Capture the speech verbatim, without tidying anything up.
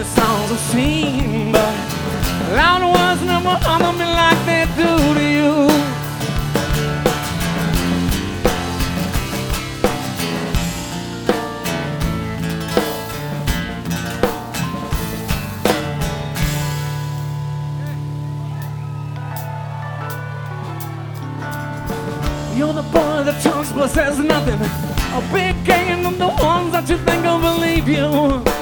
the songs I've seen, but loud ones never harm me like they do to you. You're the boy that talks but says nothing, a big gang of the ones that you think will believe you.